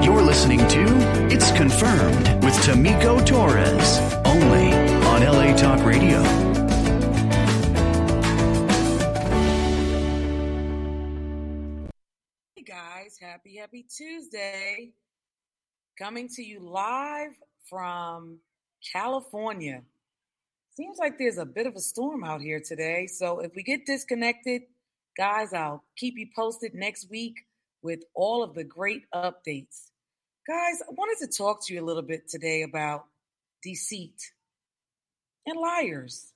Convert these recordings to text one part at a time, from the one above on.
You're listening to It's Confirmed with Tamiko Torres, only on LA Talk Radio. Hey guys, happy Tuesday. Coming to you live from California. Seems like there's a bit of a storm out here today. So if we get disconnected, guys, I'll keep you posted next week with all of the great updates. Guys, I wanted to talk to you a little bit today about deceit and liars.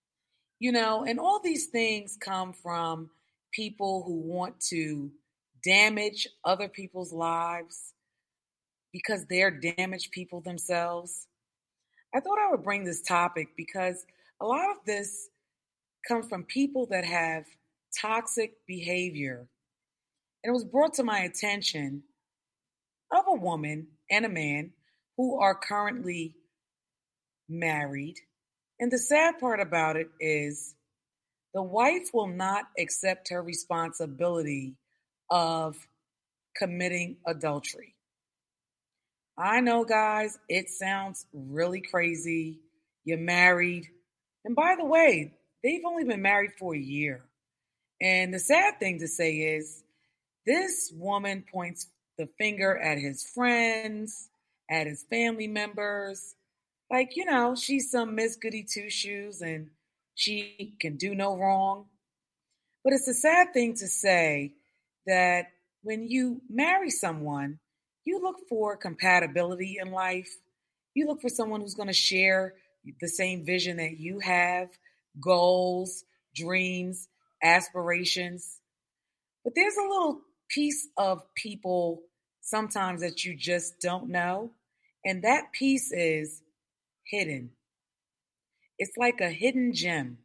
And all these things come from people who want to damage other people's lives because they're damaged people themselves. I thought I would bring this topic because a lot of this comes from people that have toxic behavior. And it was brought to my attention of a woman and a man who are currently married. And the sad part about it is the wife will not accept her responsibility of committing adultery. I know, guys, it sounds really crazy. You're married. And by the way, they've only been married for a year. And the sad thing to say is this woman points the finger at his friends, at his family members. Like, she's some Miss Goody Two-Shoes and she can do no wrong. But it's a sad thing to say that when you marry someone, you look for compatibility in life. You look for someone who's going to share the same vision that you have, goals, dreams, aspirations. But there's a little piece of people sometimes that you just don't know. And that piece is hidden. It's like a hidden gem.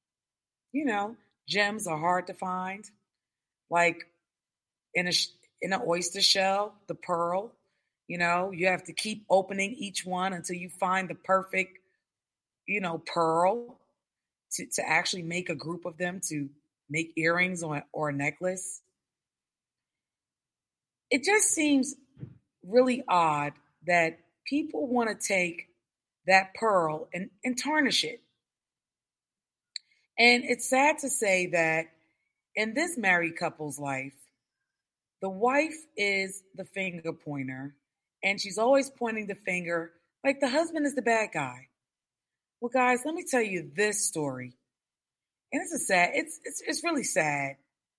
Gems are hard to find. Like in an oyster shell, the pearl, you have to keep opening each one until you find the perfect, pearl to actually make a group of them to make earrings or a necklace. It just seems really odd that people want to take that pearl and tarnish it. And it's sad to say that in this married couple's life, the wife is the finger pointer, and she's always pointing the finger like the husband is the bad guy. Well, guys, let me tell you this story. And it's really sad.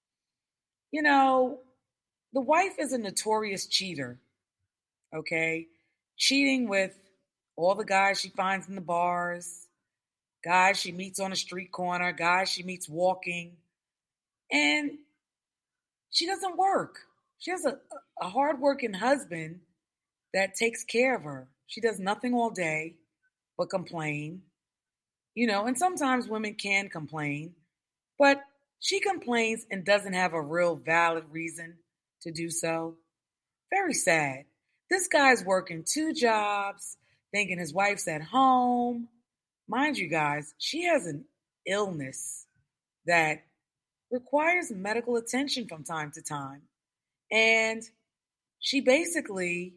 The wife is a notorious cheater, okay? Cheating with all the guys she finds in the bars, guys she meets on a street corner, guys she meets walking. And she doesn't work. She has a hardworking husband that takes care of her. She does nothing all day but complain. And sometimes women can complain, but she complains and doesn't have a real valid reason to do so. Very sad. This guy's working 2 jobs, thinking his wife's at home. Mind you, guys, she has an illness that requires medical attention from time to time. And she basically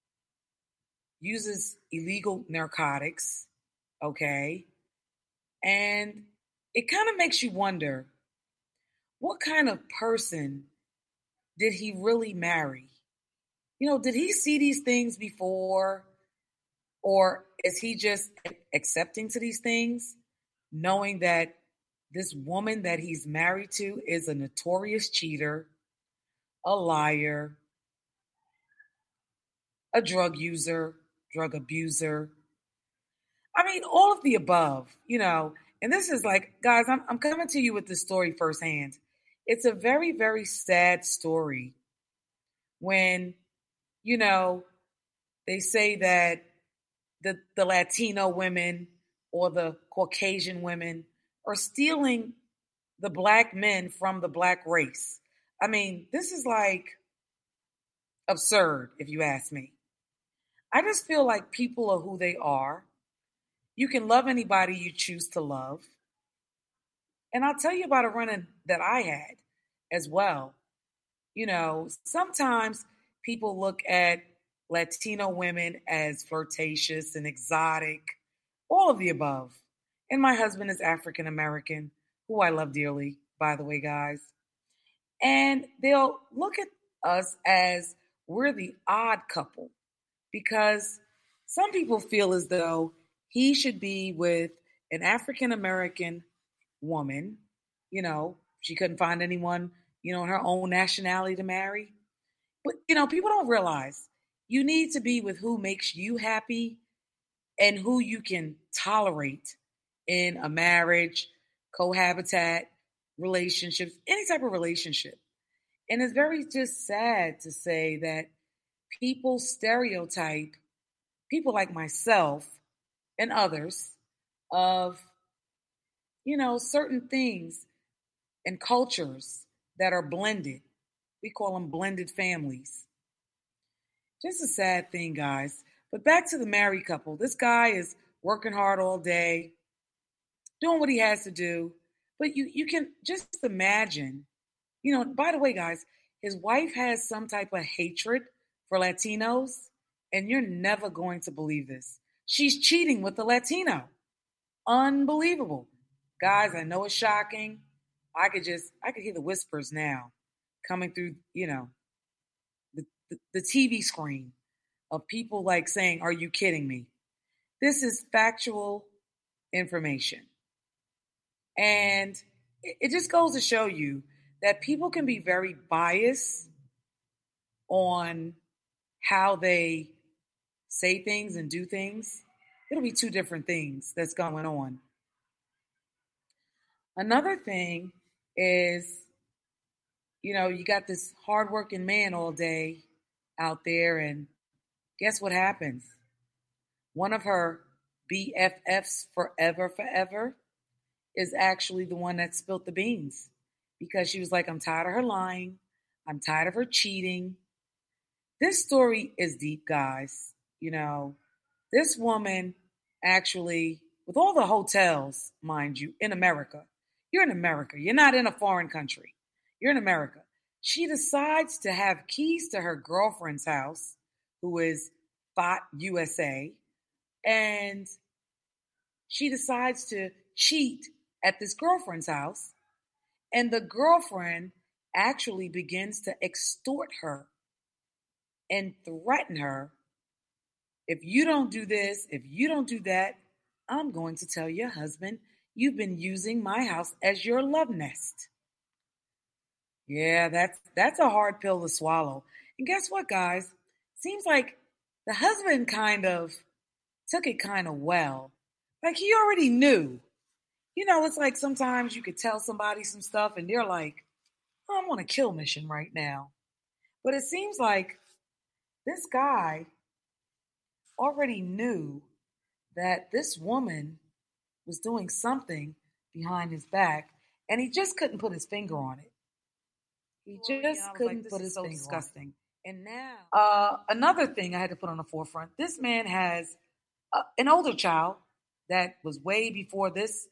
uses illegal narcotics, okay? And it kind of makes you wonder, what kind of person did he really marry? Did he see these things before? Or is he just accepting to these things, knowing that this woman that he's married to is a notorious cheater, a liar, a drug user, drug abuser? I mean, all of the above, And this is like, guys, I'm coming to you with this story firsthand. It's a very, very sad story when, they say that the Latino women or the Caucasian women are stealing the black men from the black race. I mean, this is like absurd, if you ask me. I just feel like people are who they are. You can love anybody you choose to love. And I'll tell you about a run-in that I had as well. Sometimes people look at Latino women as flirtatious and exotic, all of the above. And my husband is African American, who I love dearly, by the way, guys. And they'll look at us as we're the odd couple because some people feel as though he should be with an African American woman. She couldn't find anyone, in her own nationality to marry. But, people don't realize you need to be with who makes you happy and who you can tolerate in a marriage, cohabitat, relationships, any type of relationship. And it's very just sad to say that people stereotype people like myself and others of, certain things and cultures that are blended. We call them blended families. Just a sad thing, guys. But back to the married couple. This guy is working hard all day, doing what he has to do. But you can just imagine, by the way, guys, his wife has some type of hatred for Latinos, and you're never going to believe this. She's cheating with a Latino. Unbelievable. Guys, I know it's shocking. I could hear the whispers now coming through, the TV screen of people like saying, "Are you kidding me?" This is factual information. And it just goes to show you that people can be very biased on how they say things and do things. It'll be two different things that's going on. Another thing is, you got this hardworking man all day out there, and guess what happens? One of her BFFs forever is actually the one that spilt the beans because she was like, "I'm tired of her lying. I'm tired of her cheating." This story is deep, guys. This woman actually, with all the hotels, mind you, in America, you're in America. You're not in a foreign country. You're in America. She decides to have keys to her girlfriend's house, who is Thought USA, and she decides to cheat at this girlfriend's house, and the girlfriend actually begins to extort her and threaten her. If you don't do this, if you don't do that, I'm going to tell your husband you've been using my house as your love nest. Yeah, that's a hard pill to swallow. And guess what, guys? Seems like the husband kind of took it kind of well. Like he already knew. It's like sometimes you could tell somebody some stuff and they're like, "Oh, I'm on a kill mission right now." But it seems like this guy already knew that this woman was doing something behind his back, and he just couldn't put his finger on it. He just couldn't put his finger disgusting. On it. And now, another thing I had to put on the forefront, this man has an older child that was way before this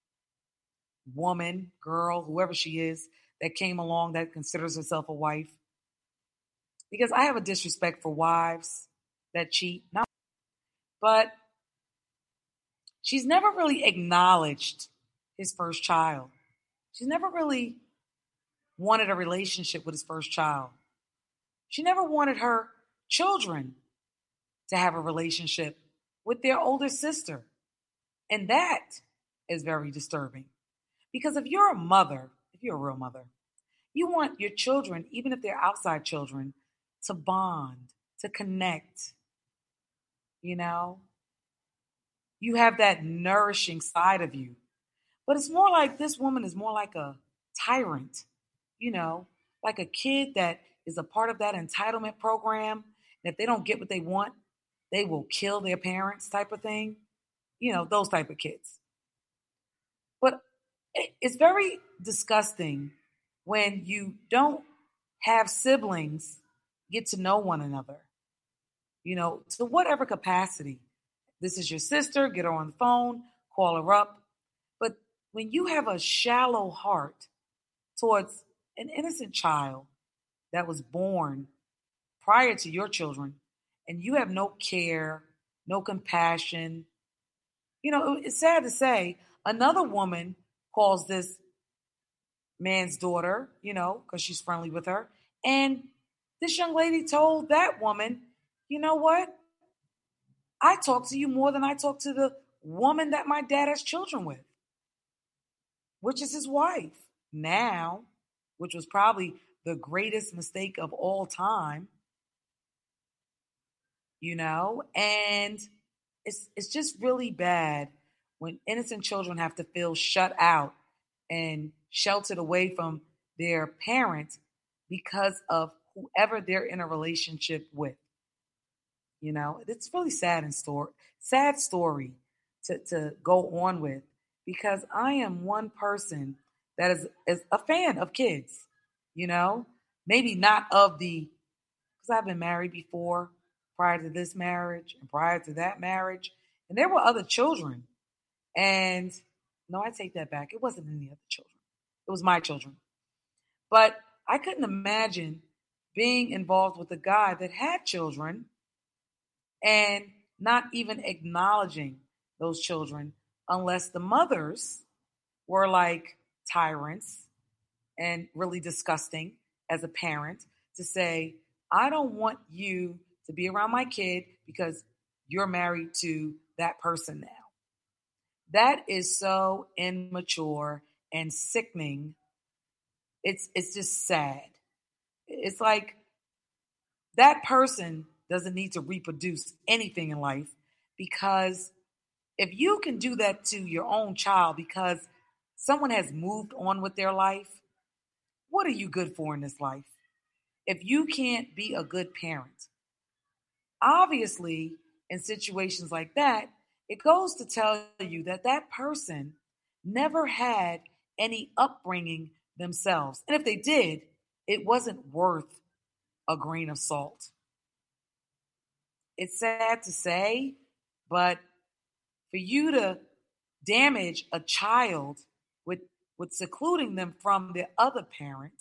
woman, girl, whoever she is, that came along that considers herself a wife. Because I have a disrespect for wives that cheat. But she's never really acknowledged his first child. She's never really wanted a relationship with his first child. She never wanted her children to have a relationship with their older sister. And that is very disturbing. Because if you're a mother, if you're a real mother, you want your children, even if they're outside children, to bond, to connect. You have that nourishing side of you. But it's more like this woman is more like a tyrant, like a kid that is a part of that entitlement program. And if they don't get what they want, they will kill their parents type of thing. Those type of kids. But it's very disgusting when you don't have siblings get to know one another, to whatever capacity. This is your sister, get her on the phone, call her up. But when you have a shallow heart towards an innocent child that was born prior to your children, and you have no care, no compassion. It's sad to say, another woman calls this man's daughter, because she's friendly with her. And this young lady told that woman, you know what? I talk to you more than I talk to the woman that my dad has children with, which is his wife now, which was probably the greatest mistake of all time, and it's just really bad when innocent children have to feel shut out and sheltered away from their parents because of whoever they're in a relationship with. It's really sad story to go on with, because I am one person that is a fan of kids, maybe not because I've been married before, prior to this marriage and prior to that marriage, and there were other children. And no, I take that back. It wasn't any other children. It was my children. But I couldn't imagine being involved with a guy that had children and not even acknowledging those children unless the mothers were like tyrants and really disgusting as a parent to say, I don't want you to be around my kid because you're married to that person now. That is so immature and sickening. It's just sad. It's like that person doesn't need to reproduce anything in life, because if you can do that to your own child because someone has moved on with their life, what are you good for in this life? If you can't be a good parent, obviously, in situations like that, it goes to tell you that that person never had any upbringing themselves. And if they did, it wasn't worth a grain of salt. It's sad to say, but for you to damage a child with secluding them from their other parent,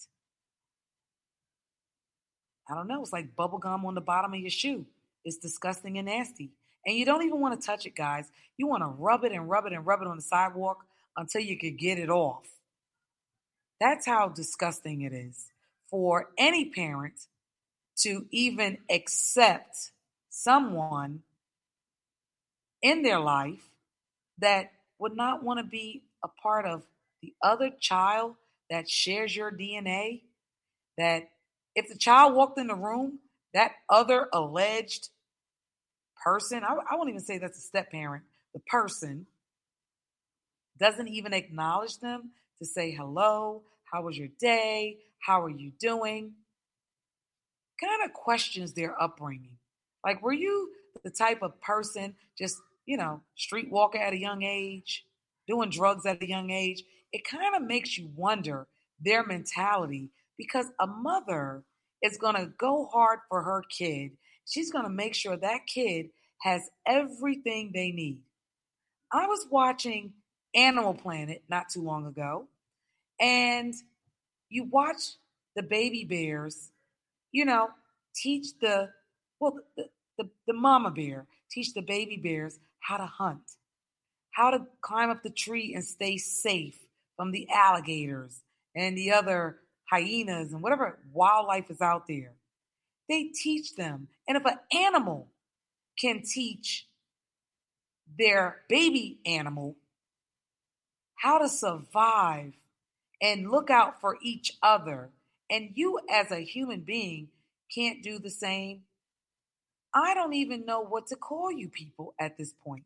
I don't know, it's like bubble gum on the bottom of your shoe. It's disgusting and nasty. And you don't even want to touch it, guys. You want to rub it and rub it and rub it on the sidewalk until you could get it off. That's how disgusting it is for any parent to even accept someone in their life that would not want to be a part of the other child that shares your DNA. That if the child walked in the room, that other alleged person, I won't even say that's a step parent, the person doesn't even acknowledge them to say hello, how was your day, how are you doing? Kind of questions their upbringing. Like, were you the type of person just, streetwalker at a young age, doing drugs at a young age? It kind of makes you wonder their mentality, because a mother is going to go hard for her kid. She's going to make sure that kid has everything they need. I was watching Animal Planet not too long ago, and you watch the baby bears, teach the mama bear, teach the baby bears how to hunt, how to climb up the tree and stay safe from the alligators and the other hyenas and whatever wildlife is out there. They teach them. And if an animal can teach their baby animal how to survive and look out for each other, and you as a human being can't do the same, I don't even know what to call you people at this point.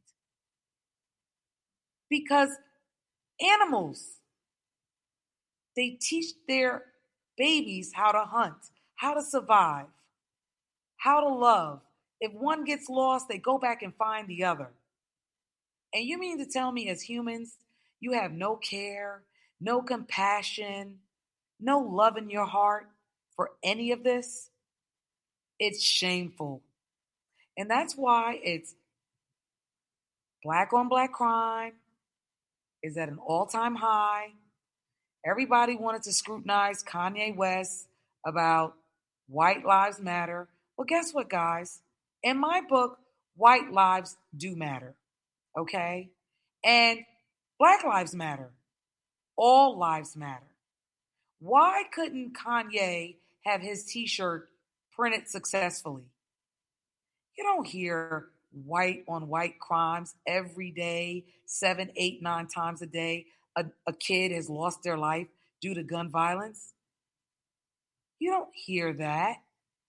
Because animals, they teach their babies how to hunt, how to survive, how to love. If one gets lost, they go back and find the other. And you mean to tell me as humans, you have no care, no compassion, no love in your heart for any of this? It's shameful. And that's why it's black on black crime is at an all-time high. Everybody wanted to scrutinize Kanye West about White Lives Matter. Well, guess what, guys? In my book, white lives do matter, okay? And black lives matter. All lives matter. Why couldn't Kanye have his t shirt printed successfully? You don't hear white on white crimes every day, 7, 8, 9 times a day. A kid has lost their life due to gun violence. You don't hear that.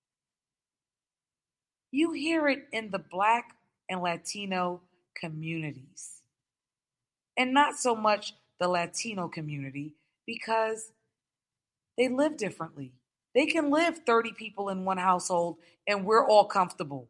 You hear it in the Black and Latino communities. And not so much the Latino community because they live differently. They can live 30 people in one household and we're all comfortable.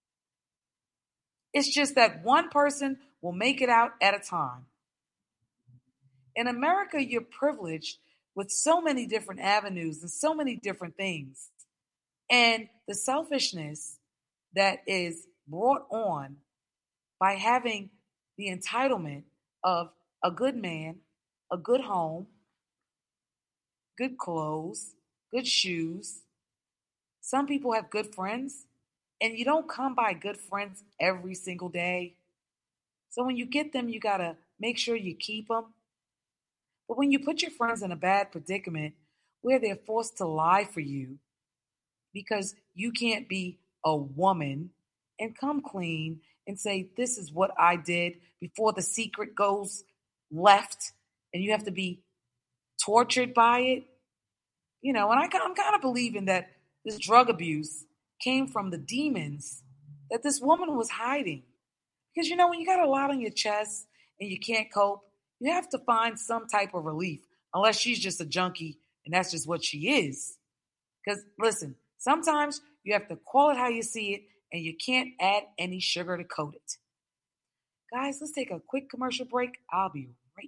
It's just that one person will make it out at a time. In America, you're privileged with so many different avenues and so many different things. And the selfishness that is brought on by having the entitlement of a good man, a good home, good clothes, good shoes. Some people have good friends, and you don't come by good friends every single day. So when you get them, you got to make sure you keep them. But when you put your friends in a bad predicament where they're forced to lie for you because you can't be a woman and come clean and say, this is what I did before the secret goes left and you have to be tortured by it. And I'm kind of believing that this drug abuse came from the demons that this woman was hiding. Because, when you got a lot on your chest and you can't cope, you have to find some type of relief, unless she's just a junkie and that's just what she is. Because, listen, sometimes you have to call it how you see it and you can't add any sugar to coat it. Guys, let's take a quick commercial break. I'll be right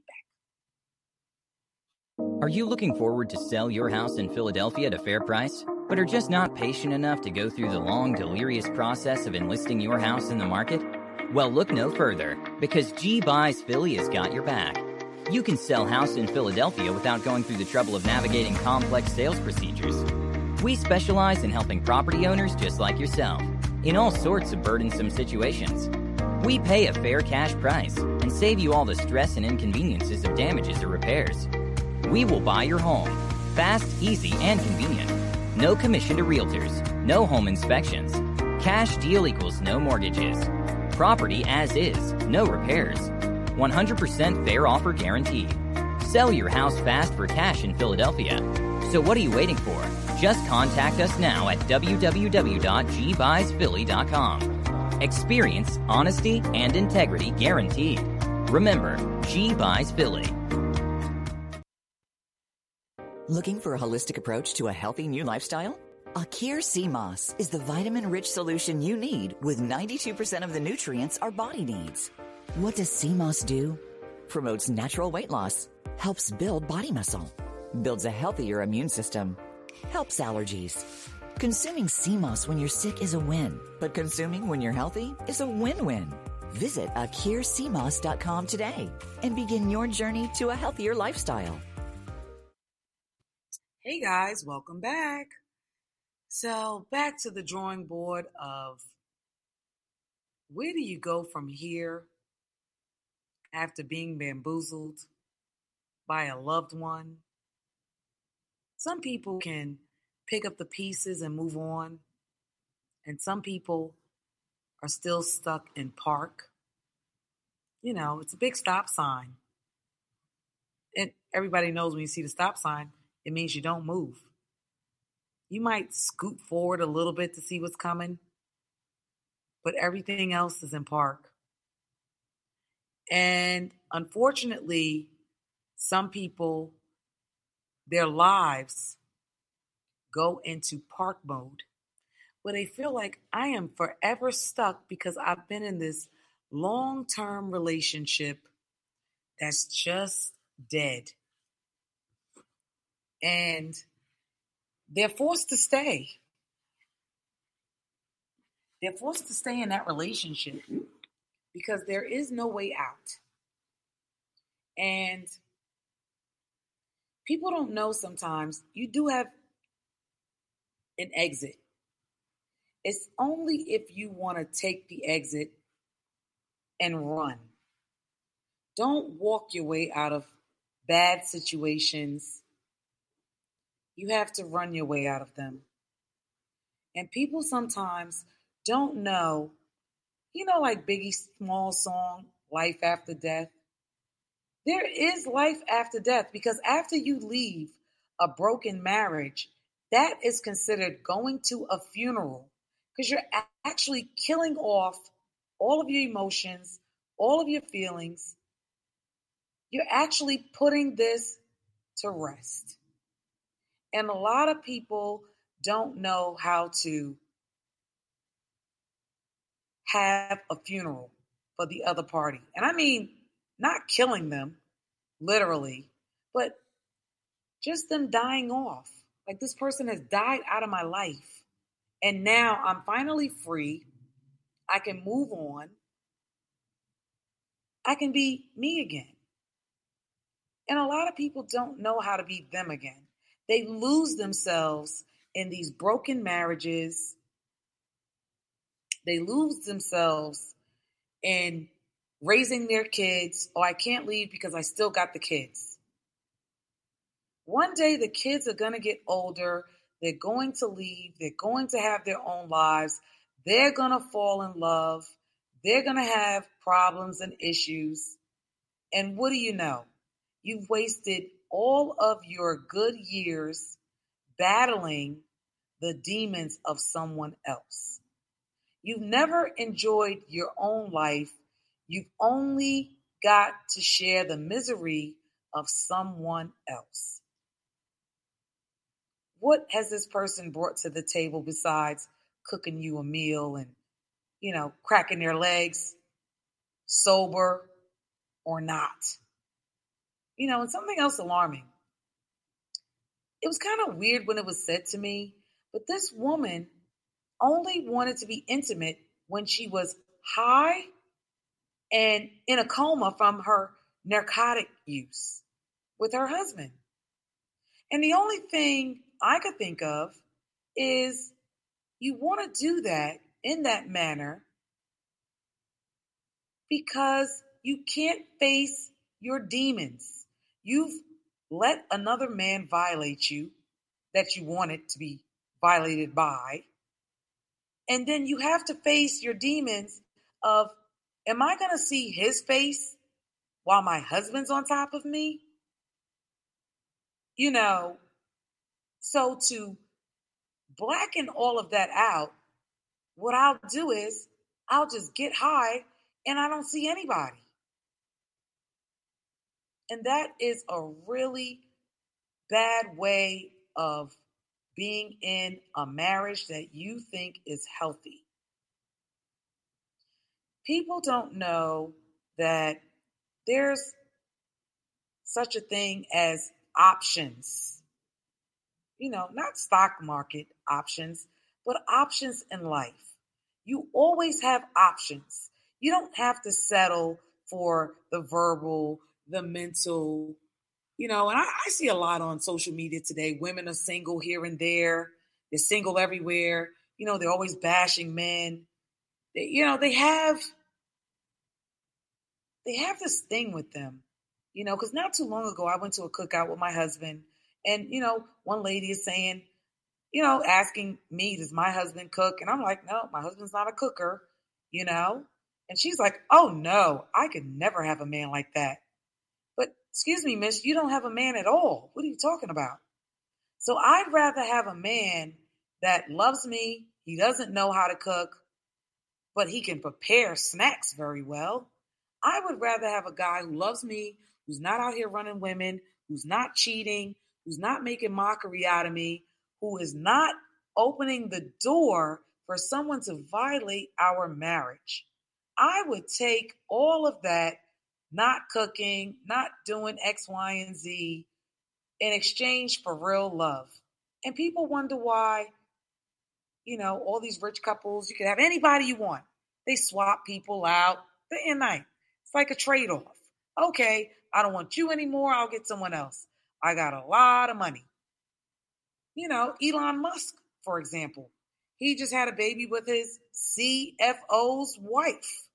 back. Are you looking forward to sell your house in Philadelphia at a fair price, but are just not patient enough to go through the long, delirious process of enlisting your house in the market? Well, look no further, because G Buys Philly has got your back. You can sell house in Philadelphia without going through the trouble of navigating complex sales procedures. We specialize in helping property owners just like yourself in all sorts of burdensome situations. We pay a fair cash price and save you all the stress and inconveniences of damages or repairs. We will buy your home, fast, easy, and convenient. No commission to realtors, no home inspections. Cash deal equals no mortgages. Property as is, no repairs. 100% fair offer guaranteed. Sell your house fast for cash in Philadelphia. So what are you waiting for? Just contact us now at www.gbuysphilly.com. Experience, honesty, and integrity guaranteed. Remember, G Buys Philly. Looking for a holistic approach to a healthy new lifestyle? Akir Sea Moss is the vitamin-rich solution you need with 92% of the nutrients our body needs. What does sea moss do? Promotes natural weight loss, helps build body muscle, builds a healthier immune system, helps allergies. Consuming sea moss when you're sick is a win, but consuming when you're healthy is a win-win. Visit AkirSeaMoss.com today and begin your journey to a healthier lifestyle. Hey guys, welcome back. So back to the drawing board of where do you go from here after being bamboozled by a loved one? Some people can pick up the pieces and move on, and some people are still stuck in park. It's a big stop sign. And everybody knows when you see the stop sign, it means you don't move. You might scoot forward a little bit to see what's coming, but everything else is in park. And unfortunately, some people, their lives go into park mode where they feel like I am forever stuck because I've been in this long-term relationship that's just dead. And they're forced to stay. They're forced to stay in that relationship because there is no way out. And people don't know sometimes you do have an exit. It's only if you want to take the exit and run. Don't walk your way out of bad situations. You have to run your way out of them. And people sometimes don't know, like Biggie's small song, Life After Death. There is life after death because after you leave a broken marriage, that is considered going to a funeral because you're actually killing off all of your emotions, all of your feelings. You're actually putting this to rest. And a lot of people don't know how to have a funeral for the other party. And I mean, not killing them, literally, but just them dying off. Like this person has died out of my life. And now I'm finally free. I can move on. I can be me again. And a lot of people don't know how to be them again. They lose themselves in these broken marriages. They lose themselves in raising their kids. Oh, I can't leave because I still got the kids. One day the kids are going to get older. They're going to leave. They're going to have their own lives. They're going to fall in love. They're going to have problems and issues. And what do you know? You've wasted all of your good years battling the demons of someone else. You've never enjoyed your own life. You've only got to share the misery of someone else. What has this person brought to the table besides cooking you a meal and, cracking their legs, sober or not? And something else alarming. It was kind of weird when it was said to me, but this woman only wanted to be intimate when she was high and in a coma from her narcotic use with her husband. And the only thing I could think of is you want to do that in that manner because you can't face your demons. You've let another man violate you that you wanted to be violated by. And then you have to face your demons of, am I going to see his face while my husband's on top of me? So to blacken all of that out, what I'll do is I'll just get high and I don't see anybody. And that is a really bad way of being in a marriage that you think is healthy. People don't know that there's such a thing as options. Not stock market options, but options in life. You always have options. You don't have to settle for the verbal, the mental, and I see a lot on social media today. Women are single here and there. They're single everywhere. They're always bashing men. They have this thing with them, because not too long ago, I went to a cookout with my husband and, one lady is saying, asking me, does my husband cook? And I'm like, no, my husband's not a cooker, and she's like, oh no, I could never have a man like that. But excuse me, miss, you don't have a man at all. What are you talking about? So I'd rather have a man that loves me. He doesn't know how to cook, but he can prepare snacks very well. I would rather have a guy who loves me, who's not out here running women, who's not cheating, who's not making mockery out of me, who is not opening the door for someone to violate our marriage. I would take all of that, not cooking, not doing X, Y, and Z, in exchange for real love. And people wonder why, all these rich couples, you can have anybody you want. They swap people out day and night. It's like a trade-off. Okay, I don't want you anymore. I'll get someone else. I got a lot of money. Elon Musk, for example, he just had a baby with his CFO's wife,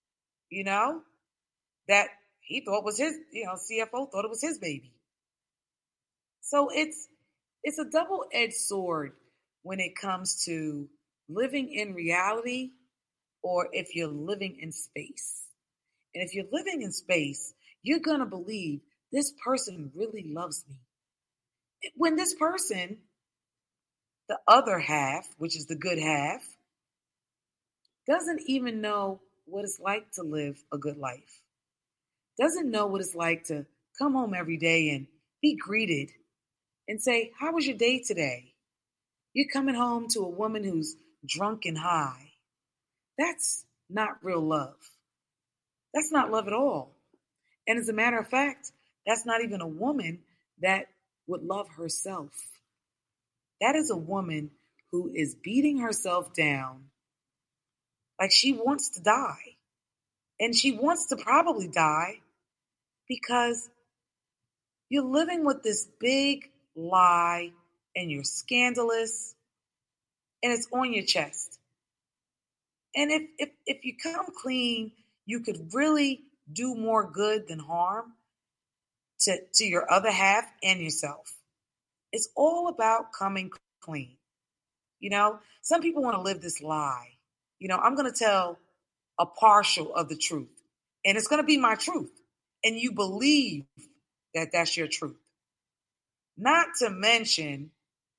that he thought was his, CFO thought it was his baby. So it's a double-edged sword when it comes to living in reality or if you're living in space. And if you're living in space, you're going to believe this person really loves me. When this person, the other half, which is the good half, doesn't even know what it's like to live a good life, doesn't know what it's like to come home every day and be greeted and say, how was your day today? You're coming home to a woman who's drunk and high. That's not real love. That's not love at all. And as a matter of fact, that's not even a woman that would love herself. That is a woman who is beating herself down like she wants to die. And she wants to probably die because you're living with this big lie and you're scandalous and it's on your chest. And if you come clean, you could really do more good than harm to your other half and yourself. It's all about coming clean. Some people want to live this lie. I'm going to tell a partial of the truth, and it's going to be my truth. And you believe that that's your truth. Not to mention,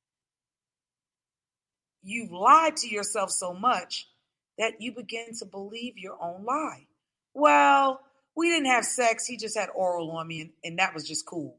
you've lied to yourself so much that you begin to believe your own lie. Well, we didn't have sex. He just had oral on me, and that was just cool.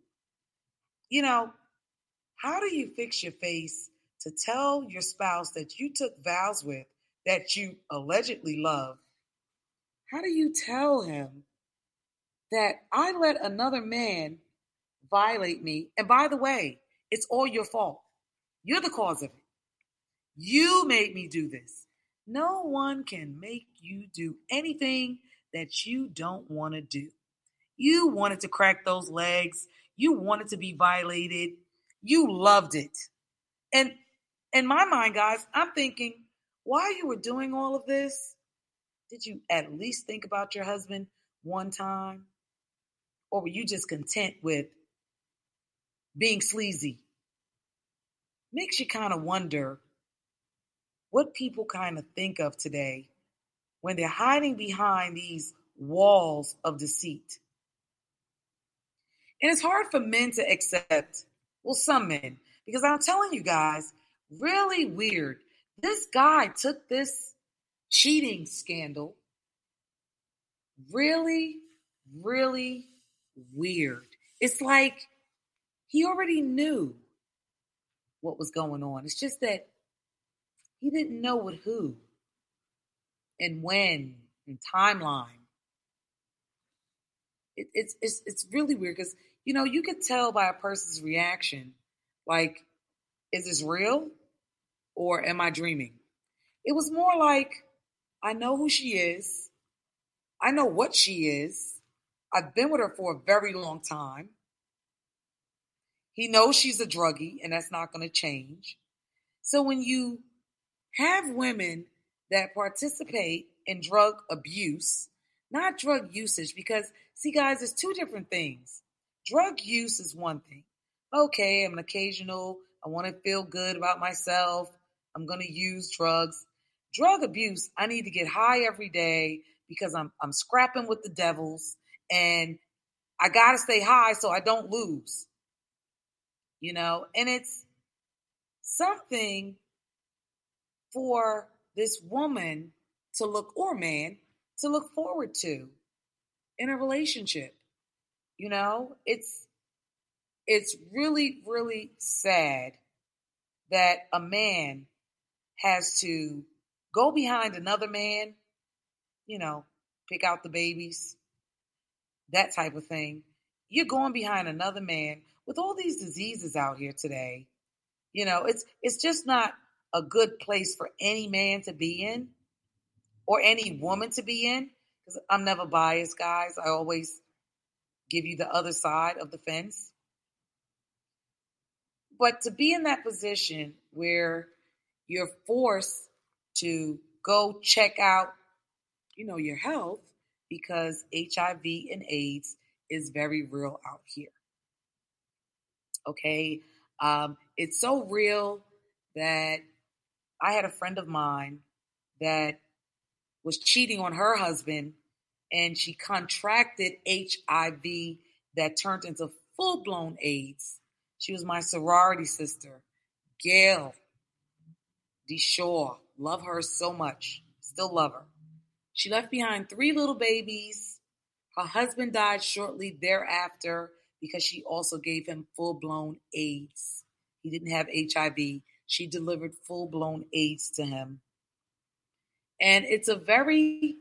How do you fix your face to tell your spouse that you took vows with, that you allegedly love? How do you tell him that I let another man violate me? And by the way, it's all your fault. You're the cause of it. You made me do this. No one can make you do anything that you don't want to do. You wanted to crack those legs. You wanted to be violated. You loved it. And in my mind, guys, I'm thinking, while you were doing all of this, did you at least think about your husband one time? Or were you just content with being sleazy? Makes you kind of wonder what people kind of think of today when they're hiding behind these walls of deceit. And it's hard for men to accept, well, some men, because I'm telling you guys, really weird. This guy took this cheating scandal really, really weird. It's like he already knew what was going on. It's just that he didn't know with who and when and timeline. It's really weird because, you could tell by a person's reaction, like, is this real or am I dreaming? It was more like, I know who she is. I know what she is. I've been with her for a very long time. He knows she's a druggie and that's not going to change. So when you have women that participate in drug abuse, not drug usage, because see guys, there's two different things. Drug use is one thing. Okay, I'm an occasional, I want to feel good about myself. I'm going to use drugs. Drug abuse, I need to get high every day because I'm scrapping with the devils and I got to stay high so I don't lose. And it's something for this woman to look, or man, to look forward to in a relationship. It's really, really sad that a man has to go behind another man, pick out the babies, that type of thing. You're going behind another man with all these diseases out here today. It's just not a good place for any man to be in or any woman to be in, because I'm never biased, guys. I always give you the other side of the fence. But to be in that position where you're forced to go check out, your health because HIV and AIDS is very real out here. Okay. It's so real that I had a friend of mine that was cheating on her husband and she contracted HIV that turned into full-blown AIDS. She was my sorority sister, Gail DeShaw. Love her so much. Still love her. She left behind 3 little babies. Her husband died shortly thereafter because she also gave him full-blown AIDS. He didn't have HIV. She delivered full-blown AIDS to him. And it's a very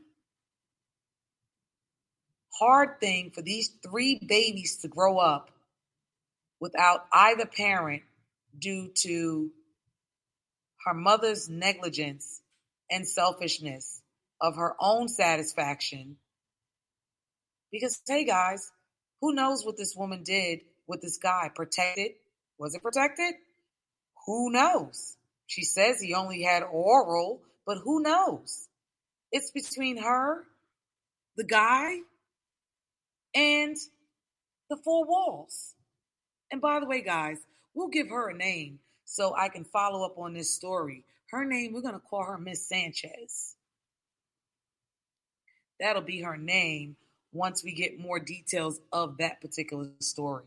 hard thing for these 3 babies to grow up without either parent due to her mother's negligence and selfishness of her own satisfaction. Because, hey guys, who knows what this woman did with this guy? Protected? Was it protected? Who knows? She says he only had oral, but who knows? It's between her, the guy, and the 4 walls. And by the way, guys, we'll give her a name so I can follow up on this story. Her name, we're going to call her Miss Sanchez. That'll be her name once we get more details of that particular story.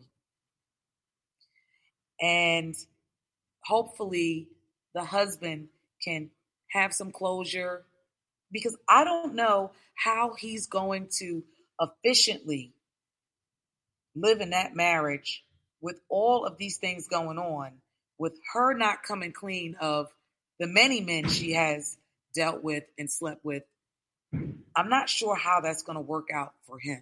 And hopefully the husband can have some closure, because I don't know how he's going to efficiently live in that marriage with all of these things going on, with her not coming clean of the many men she has dealt with and slept with. I'm not sure how that's going to work out for him.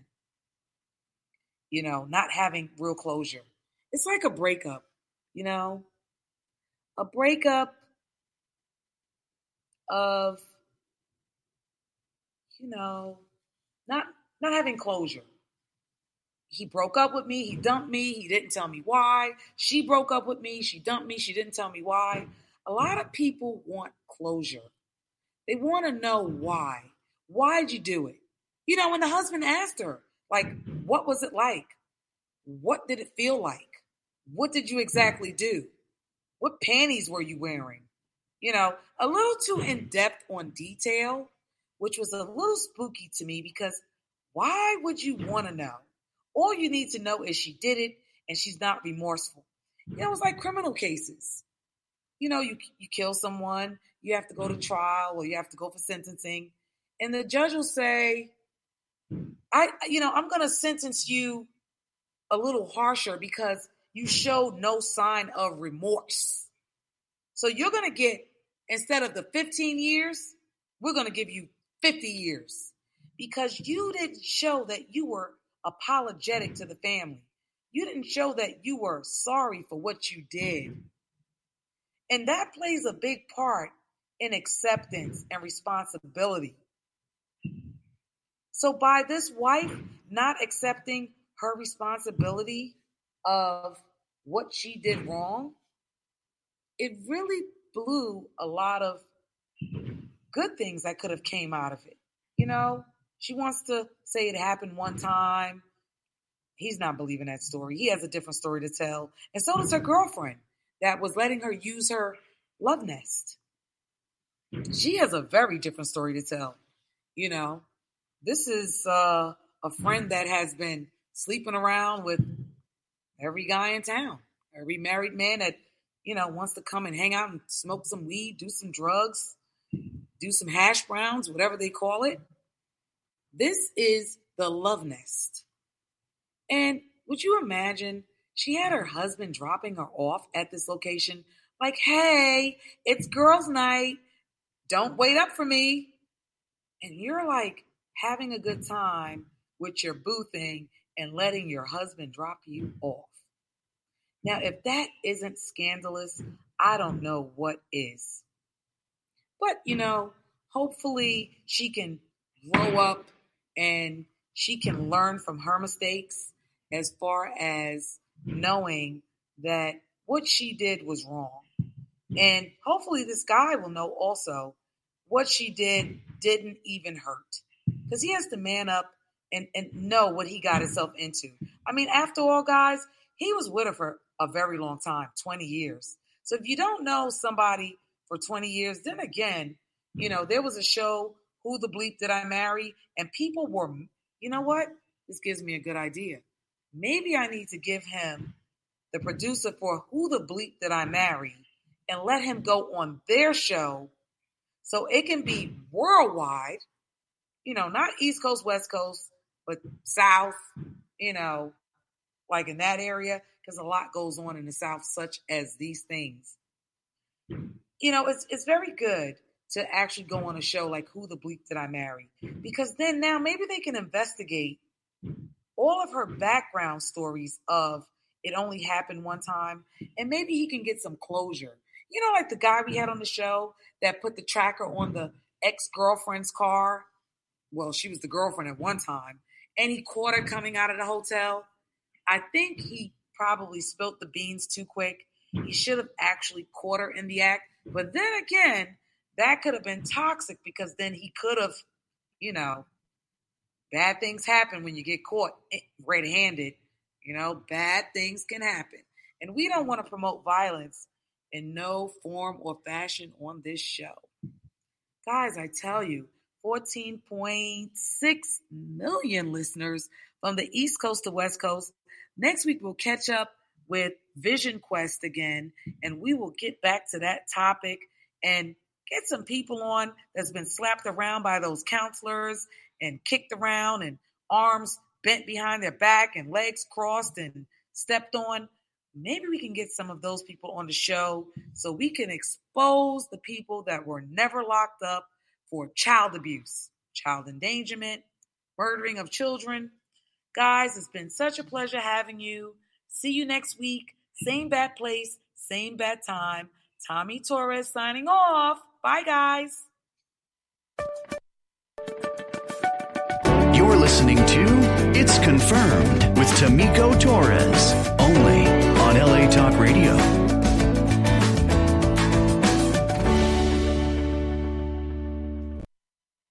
Not having real closure. It's like a breakup, a breakup of, not having closure. He broke up with me. He dumped me. He didn't tell me why. She broke up with me. She dumped me. She didn't tell me why. A lot of people want closure. They want to know why. Why'd you do it? When the husband asked her, what was it like? What did it feel like? What did you exactly do? What panties were you wearing? A little too in-depth on detail, which was a little spooky to me, because why would you want to know? All you need to know is she did it and she's not remorseful. It's like criminal cases. You kill someone, you have to go to trial or you have to go for sentencing. And the judge will say, I'm going to sentence you a little harsher because you showed no sign of remorse. So you're going to get, instead of the 15 years, we're going to give you 50 years because you didn't show that you were apologetic to the family. You didn't show that you were sorry for what you did. And that plays a big part in acceptance and responsibility. So by this wife not accepting her responsibility of what she did wrong, it really blew a lot of good things that could have came out of it. She wants to say it happened one time. He's not believing that story. He has a different story to tell. And so does her girlfriend that was letting her use her love nest. She has a very different story to tell. This is a friend that has been sleeping around with every guy in town, every married man that, wants to come and hang out and smoke some weed, do some drugs, do some hash browns, whatever they call it. This is the love nest. And would you imagine she had her husband dropping her off at this location like, hey, it's girls' night. Don't wait up for me. And you're like having a good time with your boo thing and letting your husband drop you off. Now, if that isn't scandalous, I don't know what is. But, hopefully she can grow up and she can learn from her mistakes as far as knowing that what she did was wrong. And hopefully this guy will know also what she did didn't even hurt. Because he has to man up and know what he got himself into. I mean, after all, guys, he was with her for a very long time, 20 years. So if you don't know somebody for 20 years, then again, you know, there was a show, Who the Bleep Did I Marry? And people were, you know what? This gives me a good idea. Maybe I need to give him the producer for Who the Bleep Did I Marry and let him go on their show so it can be worldwide, you know, not East Coast, West Coast, but South, you know, like in that area, because a lot goes on in the South, such as these things. You know, it's very good to actually go on a show like Who the Bleep Did I Marry? Because then now maybe they can investigate all of her background stories of it only happened one time, and maybe he can get some closure. You know, like the guy we had on the show that put the tracker on the ex-girlfriend's car. Well, she was the girlfriend at one time, and he caught her coming out of the hotel. I think he probably spilt the beans too quick. He should have actually caught her in the act. But then again, that could have been toxic because then he could have, you know, bad things happen when you get caught red-handed. You know, bad things can happen. And we don't want to promote violence in no form or fashion on this show. Guys, I tell you, 14.6 million listeners from the East Coast to West Coast. Next week, we'll catch up with Vision Quest again, and we will get back to that topic and get some people on that's been slapped around by those counselors and kicked around and arms bent behind their back and legs crossed and stepped on. Maybe we can get some of those people on the show so we can expose the people that were never locked up for child abuse, child endangerment, murdering of children. Guys, it's been such a pleasure having you. See you next week. Same bad place, same bad time. Tommy Torres signing off. Bye, guys. You're listening to It's Confirmed with Tamiko Torres, only on LA Talk Radio.